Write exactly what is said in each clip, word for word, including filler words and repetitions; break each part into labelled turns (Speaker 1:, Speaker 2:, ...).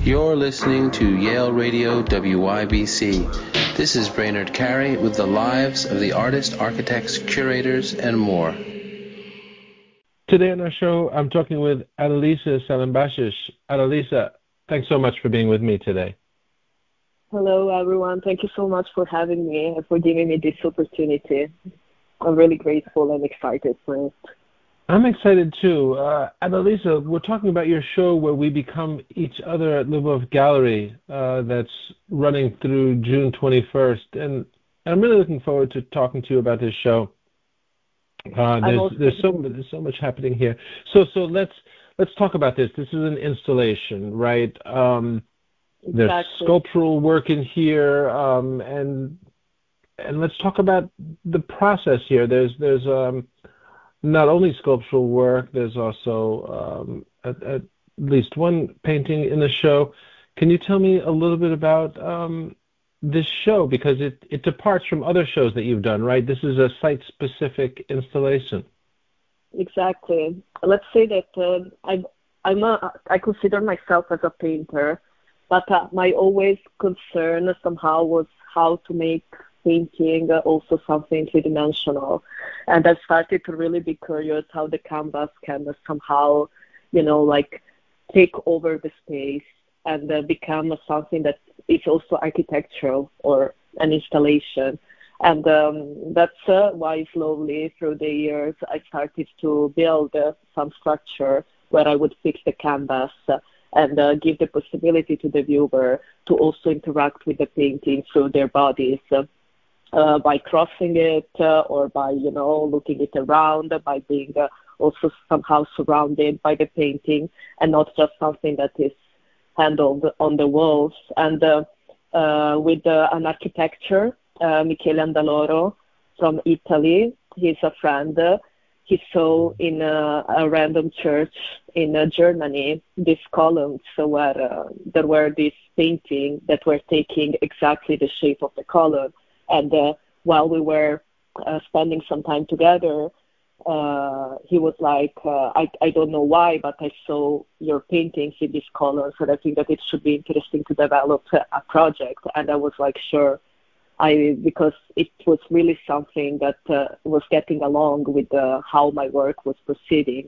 Speaker 1: You're listening to Yale Radio W Y B C. This is Brainerd Carey with the lives of the artists, architects, curators, and more.
Speaker 2: Today on our show, I'm talking with Adalisa Salambashish. Adalisa, thanks so much for being with me today.
Speaker 3: Hello, everyone. Thank you so much for having me and for giving me this opportunity. I'm really grateful and excited for it.
Speaker 2: I'm excited too. Uh, Adalisa, we're talking about your show where we become each other at Lubov Gallery uh, that's running through June twenty-first. And I'm really looking forward to talking to you about this show. Uh, there's there's so there's so much happening here. So so let's let's talk about this. This is an installation, right? Um, there's
Speaker 3: exactly.
Speaker 2: sculptural work in here, um, and and let's talk about the process here. There's there's um, not only sculptural work, there's also um, at, at least one painting in the show. Can you tell me a little bit about um, this show? Because it, it departs from other shows that you've done, right? This is a site-specific installation.
Speaker 3: Exactly. Let's say that uh, I, I'm a, I consider myself as a painter, but uh, my always concern somehow was how to make painting also something three-dimensional. And I started to really be curious how the canvas can somehow, you know, like take over the space and uh, become something that is also architectural or an installation. And um, that's uh, why slowly through the years I started to build uh, some structure where I would fix the canvas uh, and uh, give the possibility to the viewer to also interact with the painting through their bodies. Uh, Uh, by crossing it uh, or by, you know, looking it around, by being uh, also somehow surrounded by the painting and not just something that is handled on the walls. And uh, uh, with uh, an architecture, uh, Michele Andaloro from Italy, he's a friend, uh, he saw in uh, a random church in uh, Germany these columns where uh, there were these paintings that were taking exactly the shape of the column. And uh, while we were uh, spending some time together, uh, he was like, uh, I, I don't know why, but I saw your paintings in these colors, and I think that it should be interesting to develop a project. And I was like, sure, I because it was really something that uh, was getting along with uh, how my work was proceeding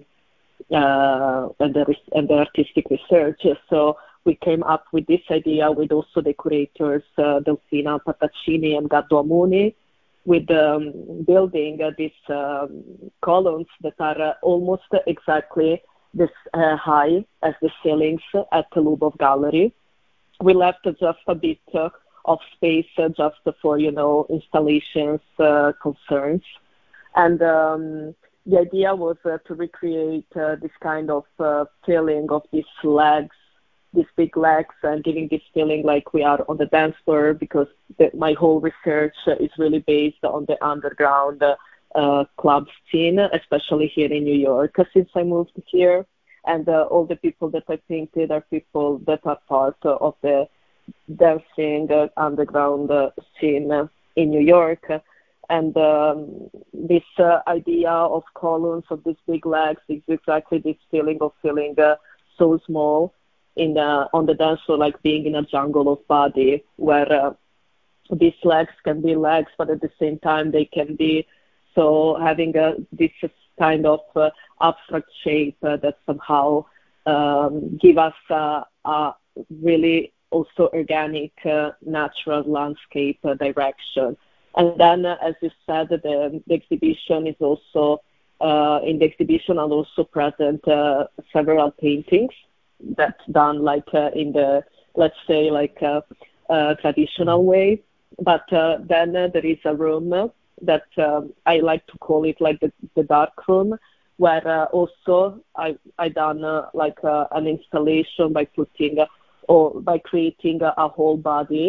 Speaker 3: uh, and, the, and the artistic research. So we came up with this idea with also the curators, uh, Delfina Pataccini and Gaddo Amuni, with um, building uh, these um, columns that are uh, almost exactly this uh, high as the ceilings at the Lubov Gallery. We left uh, just a bit uh, of space uh, just for, you know, installations uh, concerns. And um, the idea was uh, to recreate uh, this kind of uh, feeling of these legs, these big legs, and giving this feeling like we are on the dance floor, because the, my whole research is really based on the underground uh, uh, club scene, especially here in New York since I moved here. And uh, all the people that I painted are people that are part uh, of the dancing uh, underground uh, scene uh, in New York. And um, this uh, idea of columns, of these big legs, is exactly this feeling of feeling uh, so small in uh, on the dance floor, like being in a jungle of body, where uh, these legs can be legs, but at the same time they can be so having a, this kind of uh, abstract shape uh, that somehow um, give us uh, a really also organic, uh, natural landscape uh, direction. And then, uh, as you said, the, the exhibition is also, uh, in the exhibition are also present uh, several paintings that's done like uh, in the, let's say, like uh, uh, traditional way. But uh, then uh, there is a room that um, I like to call it like the, the dark room, where uh, also I I done uh, like uh, an installation by putting uh, or by creating a, a whole body,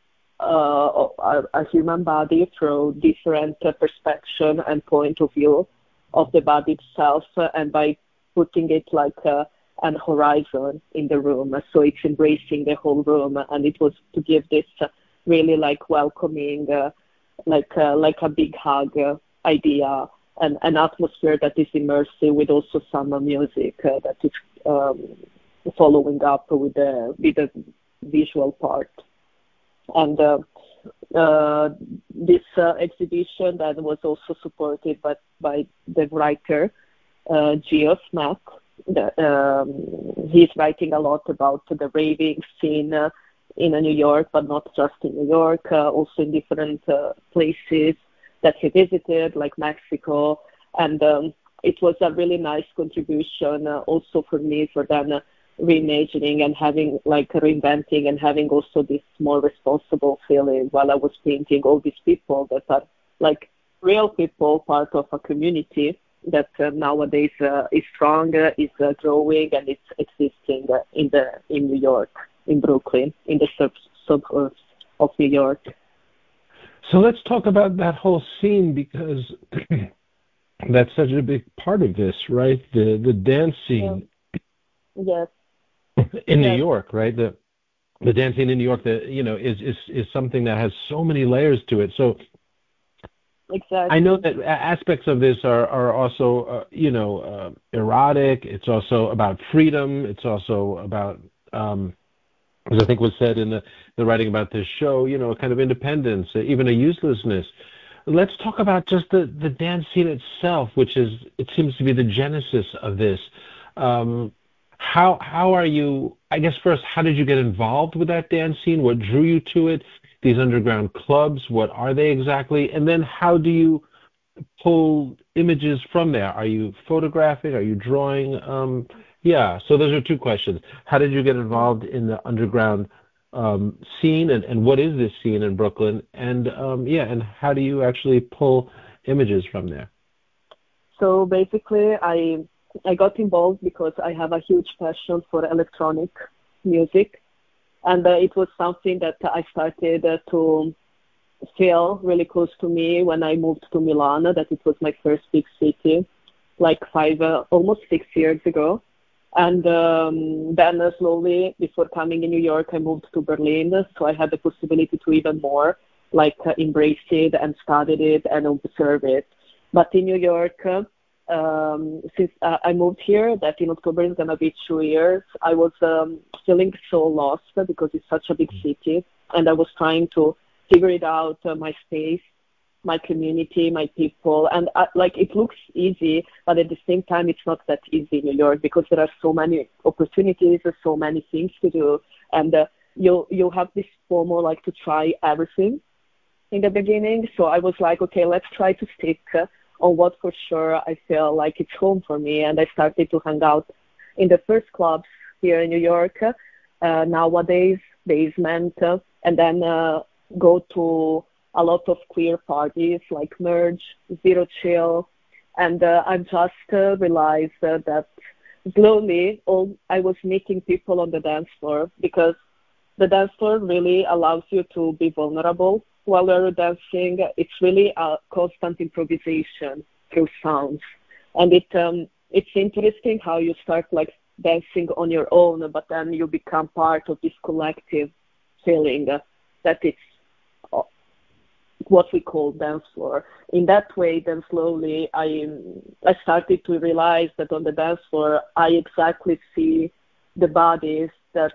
Speaker 3: uh, a, a human body through different uh, perspective and point of view of the body itself, uh, and by putting it like uh, an horizon in the room, so it's embracing the whole room, and it was to give this uh, really like welcoming, uh, like uh, like a big hug uh, idea, and an atmosphere that is immersive with also some uh, music uh, that is um, following up with the with the visual part. And uh, uh, this uh, exhibition that was also supported by by the writer uh, Geoff Mack. The, um, he's writing a lot about the raving scene uh, in uh, New York, but not just in New York, uh, also in different uh, places that he visited, like Mexico. And um, it was a really nice contribution uh, also for me for then uh, reimagining and having like reinventing and having also this more responsible feeling while I was painting all these people that are like real people, part of a community that uh, nowadays uh, is strong, uh, is uh, growing, and it's existing uh, in the in New York, in Brooklyn, in the sub- suburbs of New York.
Speaker 2: So let's talk about that whole scene, because that's such a big part of this, right? The the dance scene.
Speaker 3: Yes.
Speaker 2: In
Speaker 3: yes.
Speaker 2: New York, right? The the dance scene in New York, that you know, is is is something that has so many layers to it. So.
Speaker 3: Exactly.
Speaker 2: I know that aspects of this are, are also, uh, you know, uh, erotic. It's also about freedom. It's also about, um, as I think was said in the, the writing about this show, you know, a kind of independence, uh, even a uselessness. Let's talk about just the, the dance scene itself, which is, it seems to be the genesis of this. Um, how how are you, I guess first, how did you get involved with that dance scene? What drew you to it? These underground clubs, what are they exactly? And then how do you pull images from there? Are you photographing? Are you drawing? Um, yeah, so those are two questions. How did you get involved in the underground um, scene, and, and what is this scene in Brooklyn? And um, yeah, and how do you actually pull images from there?
Speaker 3: So basically, I I got involved because I have a huge passion for electronic music. And uh, it was something that I started uh, to feel really close to me when I moved to Milan, that it was my first big city, like five, uh, almost six years ago. And um, then uh, slowly, before coming in New York, I moved to Berlin. So I had the possibility to even more, like, uh, embrace it and study it and observe it. But in New York, uh, Um, since uh, I moved here, that in October is going to be two years, I was um, feeling so lost because it's such a big city, and I was trying to figure it out, uh, my space, my community, my people, and I, like it looks easy, but at the same time, it's not that easy in New York because there are so many opportunities, so many things to do, and uh, you you have this FOMO, like to try everything in the beginning. So I was like, okay, let's try to stick Uh, on what for sure I feel like it's home for me. And I started to hang out in the first clubs here in New York, uh, nowadays, Basement, uh, and then uh, go to a lot of queer parties like Merge, Zero Chill. And uh, I just uh, realized uh, that slowly all, I was meeting people on the dance floor, because the dance floor really allows you to be vulnerable while you're dancing. It's really a constant improvisation through sounds. And it um, it's interesting how you start like dancing on your own, but then you become part of this collective feeling uh, that it's uh, what we call dance floor. In that way, then slowly I I started to realize that on the dance floor, I exactly see the bodies that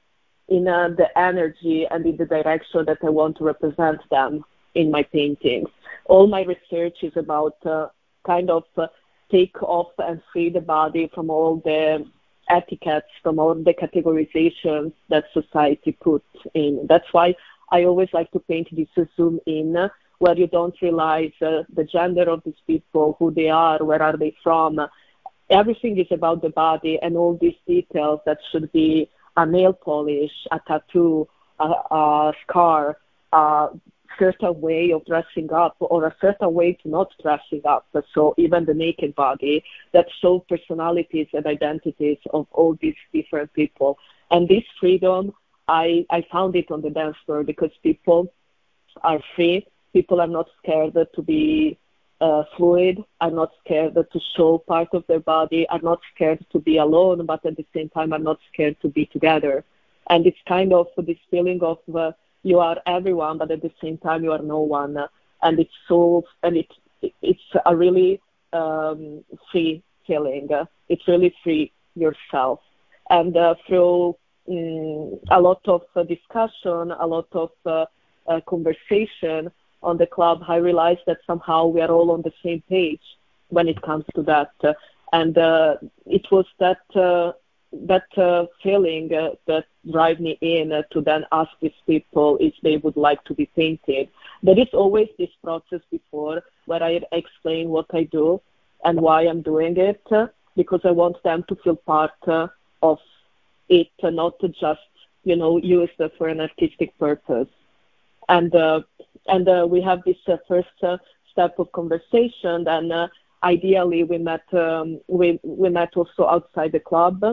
Speaker 3: in uh, the energy and in the direction that I want to represent them in my paintings. All my research is about uh, kind of uh, take off and free the body from all the etiquettes, from all the categorizations that society puts in. That's why I always like to paint this zoom in, where you don't realize uh, the gender of these people, who they are, where are they from. Everything is about the body and all these details that should be a nail polish, a tattoo, a, a scar, a certain way of dressing up, or a certain way to not dressing up. So even the naked body that show personalities and identities of all these different people. And this freedom, I, I found it on the dance floor, because people are free. People are not scared to be Uh, fluid, are not scared to show part of their body, are not scared to be alone, but at the same time are not scared to be together. And it's kind of this feeling of uh, you are everyone, but at the same time you are no one. And it's so, and it's it's a really um, free feeling. It's really free yourself. And uh, through um, a lot of uh, discussion, a lot of uh, uh, conversation on the club, I realized that somehow we are all on the same page when it comes to that. Uh, and uh, it was that uh, that uh, feeling uh, that drive me in uh, to then ask these people if they would like to be painted. There is always this process before where I explain what I do and why I'm doing it, uh, because I want them to feel part uh, of it, uh, not to just, you know, use it for an artistic purpose. And uh, and uh, we have this uh, first uh, step of conversation. And uh, ideally, we met um, we we met also outside the club.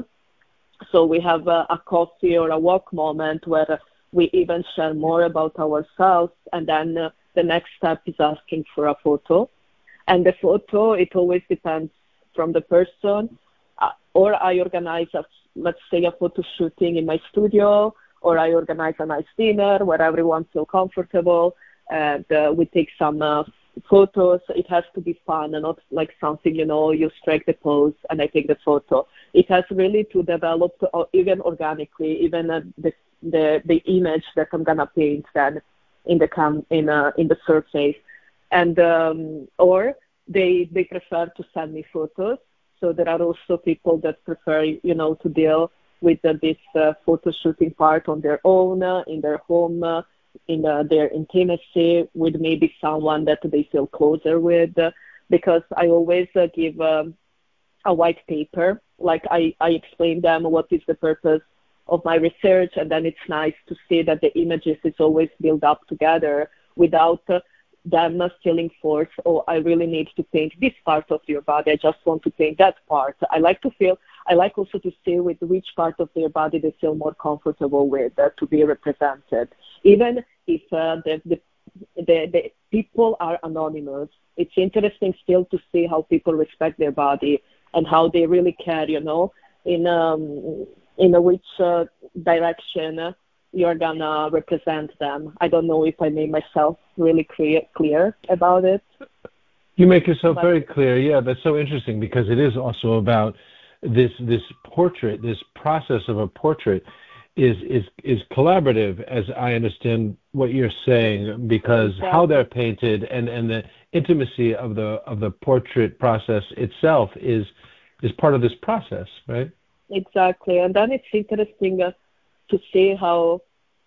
Speaker 3: So we have uh, a coffee or a walk moment where we even share more about ourselves. And then uh, the next step is asking for a photo. And the photo, it always depends from the person. Uh, or I organize, a, let's say, a photo shooting in my studio, or I organize a nice dinner where everyone feels comfortable, and uh, we take some uh, photos. It has to be fun and not like something, you know, you strike the pose and I take the photo. It has really to develop, uh, even organically, even uh, the, the the image that I'm gonna paint then in the cam in uh, in the surface. And um, or they they prefer to send me photos. So there are also people that prefer, you know, to deal with uh, this uh, photo shooting part on their own, uh, in their home, uh, in uh, their intimacy, with maybe someone that they feel closer with. Uh, because I always uh, give um, a white paper, like I, I explain them what is the purpose of my research, and then it's nice to see that the images is always built up together without uh, them feeling forced, oh, I really need to paint this part of your body, I just want to paint that part. I like to feel, I like also to see with which part of their body they feel more comfortable with uh, to be represented. Even if uh, the, the, the, the people are anonymous, it's interesting still to see how people respect their body and how they really care, you know, in um, in a which uh, direction you're gonna represent them. I don't know if I made myself really clear, clear about it.
Speaker 2: You make yourself
Speaker 3: But,
Speaker 2: very clear. Yeah, that's so interesting because it is also about this this portrait, this process of a portrait is is is collaborative, as I understand what you're saying, because
Speaker 3: exactly.
Speaker 2: how they're painted and and the intimacy of the of the portrait process itself is is part of this process, right?
Speaker 3: Exactly. And then it's interesting uh, to see how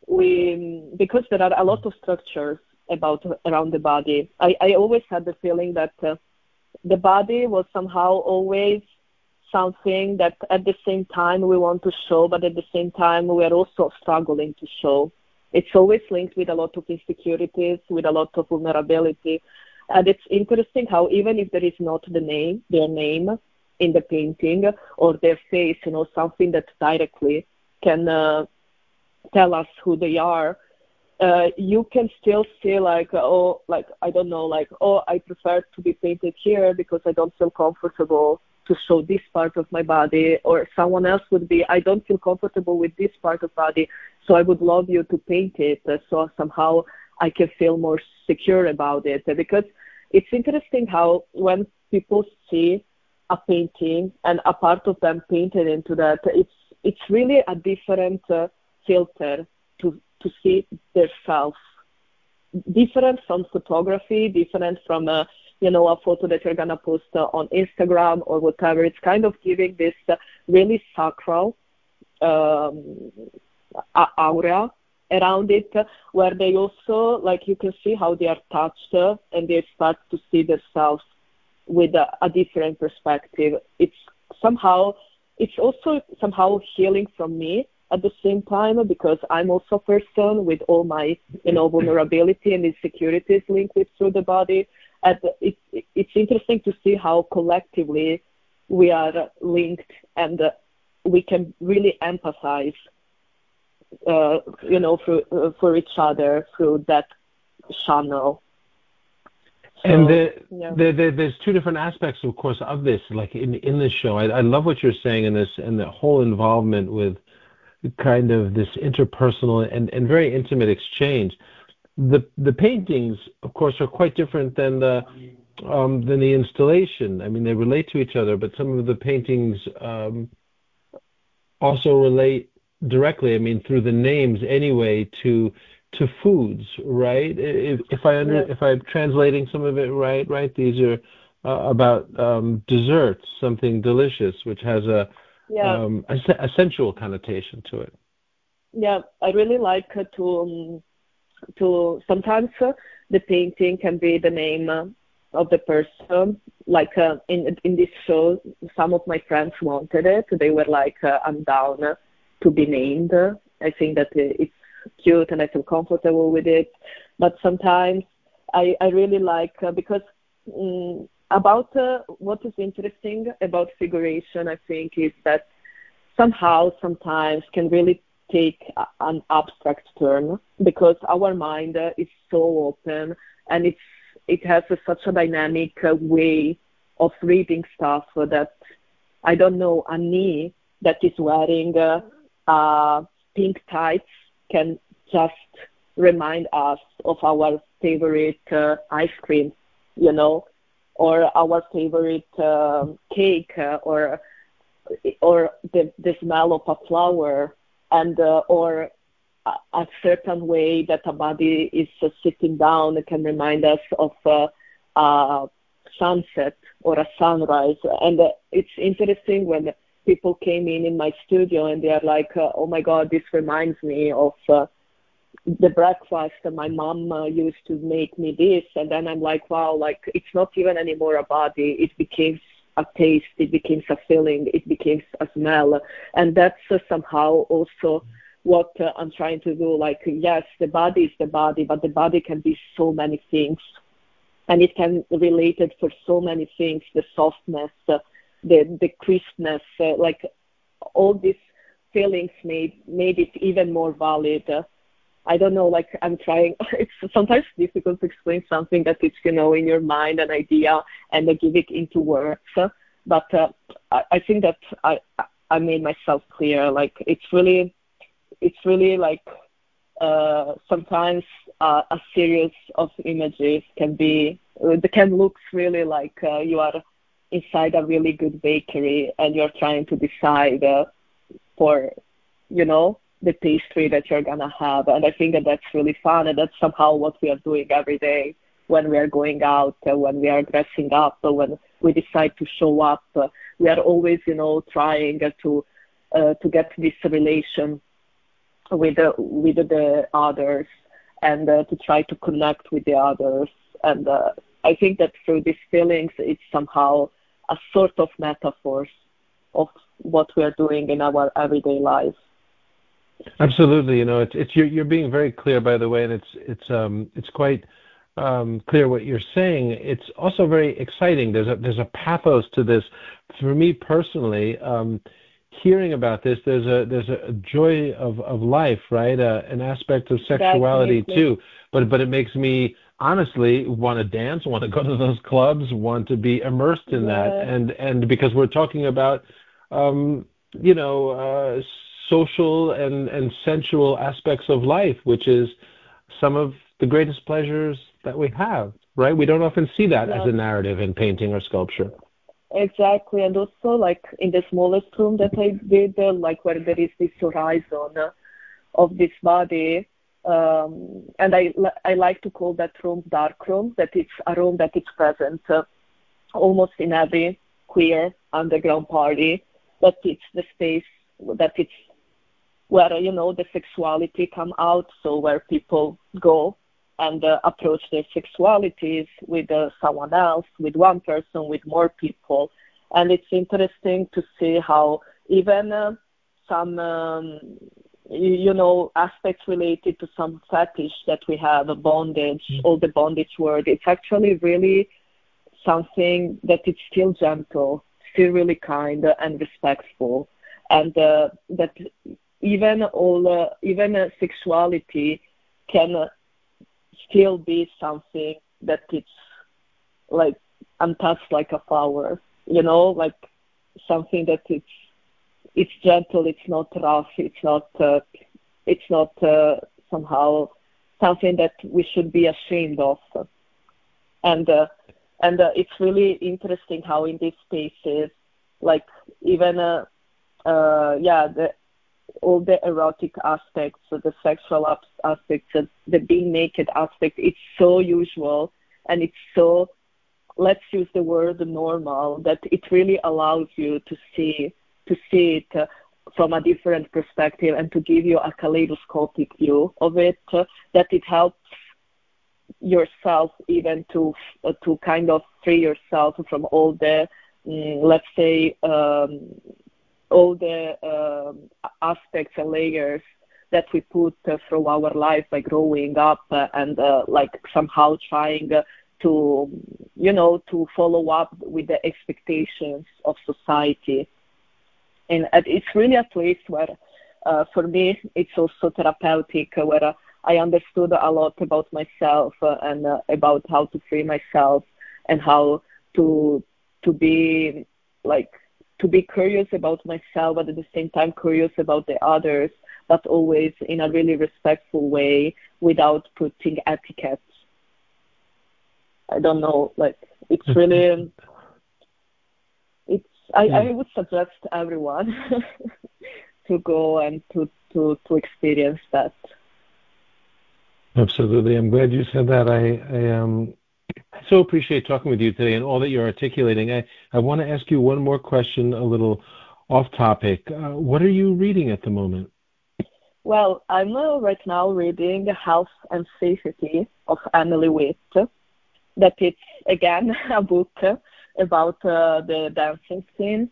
Speaker 3: we, because there are a lot of structures about around the body. I, I always had the feeling that uh, the body was somehow always something that at the same time we want to show, but at the same time we are also struggling to show. It's always linked with a lot of insecurities, with a lot of vulnerability. And it's interesting how even if there is not the name, their name in the painting or their face, you know, something that directly can uh, tell us who they are, uh, you can still see like, oh, like, I don't know, like, oh, I prefer to be painted here because I don't feel comfortable to show this part of my body, or someone else would be, I don't feel comfortable with this part of body, so I would love you to paint it uh, so somehow I can feel more secure about it. Because it's interesting how when people see a painting and a part of them painted into that, it's it's really a different uh, filter to to see their self, different from photography, different from a, you know, a photo that you're gonna post uh, on Instagram or whatever. It's kind of giving this uh, really sacral um, aura around it, uh, where they also, like, you can see how they are touched uh, and they start to see themselves with a, a different perspective. It's somehow, it's also somehow healing from me at the same time, because I'm also a person with all my, you know, vulnerability and insecurities linked with through the body. And it's it's interesting to see how collectively we are linked, and uh, we can really empathize, uh, you know, for uh, for each other through that channel.
Speaker 2: So, and the,
Speaker 3: yeah.
Speaker 2: the, the, there's two different aspects, of course, of this. Like in in this show, I, I love what you're saying in this, and the whole involvement with kind of this interpersonal and, and very intimate exchange. The the paintings, of course, are quite different than the um, than the installation. I mean, they relate to each other, but some of the paintings um, also relate directly, I mean, through the names anyway, to to foods, right? If, if I under
Speaker 3: Yes.
Speaker 2: if I'm translating some of it right, right, these are uh, about um, desserts, something delicious, which has a
Speaker 3: Yeah.
Speaker 2: um, a, se- a sensual connotation to it.
Speaker 3: Yeah. I really like uh, to um, to sometimes uh, the painting can be the name uh, of the person. Like uh, in in this show, some of my friends wanted it. They were like, uh, "I'm down uh, to be named." I think that uh, it's cute and I feel comfortable with it. But sometimes I I really like uh, because um, about uh, what is interesting about figuration, I think, is that somehow sometimes can really take a- an abstract turn because our mind uh, is so open and it's it has a, such a dynamic uh, way of reading stuff uh, that I don't know a knee that is wearing uh, uh, pink tights can just remind us of our favorite uh, ice cream, you know, or our favorite um cake uh, or or the, the smell of a flower and uh, or a, a certain way that a body is uh, sitting down can remind us of uh, a sunset or a sunrise. And uh, it's interesting when people came in in my studio and they are like, uh, oh my God, this reminds me of uh, the breakfast and my mom uh, used to make me this, and then I'm like, wow, like it's not even anymore a body, it became a taste, it became a feeling, it became a smell. And that's uh, somehow also what uh, I'm trying to do. Like, yes, the body is the body, but the body can be so many things, and it can relate it for so many things, the softness, uh, the the crispness, uh, like all these feelings made made it even more valid. Uh, I don't know, like I'm trying, it's sometimes difficult to explain something that it's, you know, in your mind, an idea, and uh, give it into words. But uh, I, I think that I, I made myself clear. Like it's really, it's really like uh, sometimes uh, a series of images can be, they can look really like uh, you are inside a really good bakery and you're trying to decide uh, for, you know, the pastry that you're gonna have. And I think that that's really fun, and that's somehow what we are doing every day when we are going out, uh, when we are dressing up, uh, when we decide to show up. Uh, we are always, you know, trying uh, to uh, to get this relation with the with the others and uh, to try to connect with the others. And uh, I think that through these feelings, it's somehow a sort of metaphors of what we are doing in our everyday life.
Speaker 2: Absolutely, you know, it's it's you're you're being very clear, by the way, and it's it's um it's quite um, clear what you're saying. It's also very exciting. There's a there's a pathos to this. For me personally, um, hearing about this, there's a there's a joy of of life, right? Uh, an aspect of sexuality
Speaker 3: Definitely.
Speaker 2: too. But but it makes me honestly want to dance, want to go to those clubs, want to be immersed in that,
Speaker 3: Yeah,
Speaker 2: and and because we're talking about um, you know, uh, social and, and sensual aspects of life, which is some of the greatest pleasures that we have, right? We don't often see that as
Speaker 3: yeah,
Speaker 2: a narrative in painting or sculpture.
Speaker 3: exactly. And also, like in the smallest room that I did, uh, like where there is this horizon uh, of this body, um, and I li- I like to call that room dark room. That it's a room that is present uh, almost in every queer underground party. That it's the space that it's where you know the sexuality come out, so where people go and uh, approach their sexualities with uh, someone else, with one person, with more people. And it's interesting to see how even uh, some um, you, you know aspects related to some fetish that we have, a bondage, all the bondage word, it's actually really something that it's still gentle, still really kind and respectful, and uh, that even all uh, even uh, sexuality can uh, still be something that it's like untouched like a flower, you know, like something that it's it's gentle, it's not rough, it's not uh, it's not uh, somehow something that we should be ashamed of. And uh, and uh, it's really interesting how in these spaces, like even uh, uh, yeah, the, all the erotic aspects, the sexual aspects, the being naked aspect, it's so usual and it's so, let's use the word normal, that it really allows you to see to see it uh, from a different perspective and to give you a kaleidoscopic view of it, uh, that it helps yourself even to uh, to kind of free yourself from all the, mm, let's say, um, all the um, aspects and layers that we put uh, through our life by growing up uh, and uh, like somehow trying uh, to, you know, to follow up with the expectations of society. And it's really a place where, uh, for me, it's also therapeutic, uh, where uh, I understood a lot about myself uh, and uh, about how to free myself and how to to be like to be curious about myself, but at the same time curious about the others, but always in a really respectful way without putting etiquettes. I don't know, like it's really. I, I would suggest everyone to go and to, to, to experience that.
Speaker 2: Absolutely. I'm glad you said that. I, I um, so appreciate talking with you today and all that you're articulating. I, I want to ask you one more question, a little off topic. Uh, what are you reading at the moment?
Speaker 3: Well, I'm uh, right now reading Health and Safety of Emily Witt. That it's, again, a book about uh, the dancing scene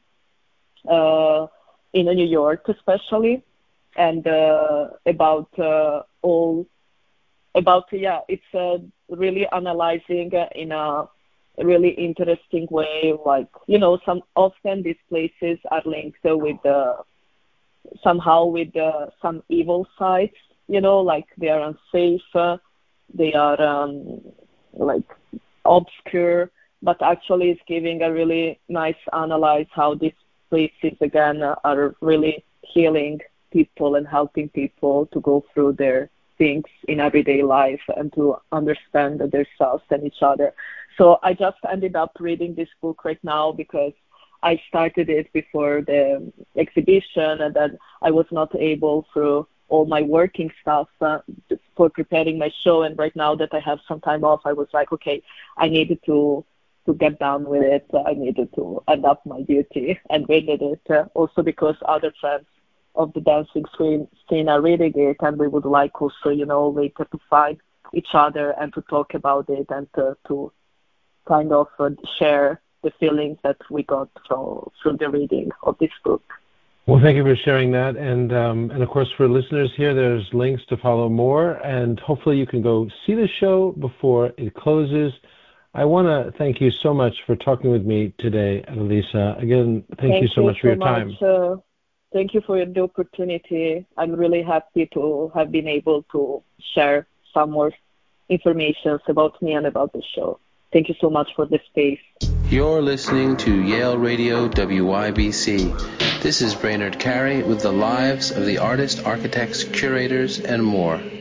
Speaker 3: uh, in New York especially, and uh, about uh, all, about, yeah, it's uh, really analyzing uh, in a really interesting way, like, you know, some often these places are linked uh, with uh, somehow with uh, some evil sides, you know, like they are unsafe, uh, they are um, like obscure, but actually it's giving a really nice analyze how these places again uh, are really healing people and helping people to go through their things in everyday life and to understand themselves and each other. So I just ended up reading this book right now because I started it before the exhibition, and then I was not able through all my working stuff uh, for preparing my show. And right now that I have some time off, I was like, okay, I needed to to get down with it. I needed to adapt my duty and read it. Uh, also because other friends of the dancing scene, scene are reading it, and we would like also, you know, later to find each other and to talk about it and to, to kind of uh, share the feelings that we got from, through the reading of this book.
Speaker 2: Well, thank you for sharing that. And, um, and of course, for listeners here, there's links to follow more, and hopefully you can go see the show before it closes. I want to thank you so much for talking with me today, Elisa. Again, thank, thank you so you much for so your time.
Speaker 3: Much, uh, thank you for the opportunity. I'm really happy to have been able to share some more information about me and about the show. Thank you so much for the space.
Speaker 1: You're listening to Yale Radio W Y B C. This is Brainerd Carey with the lives of the artists, architects, curators, and more.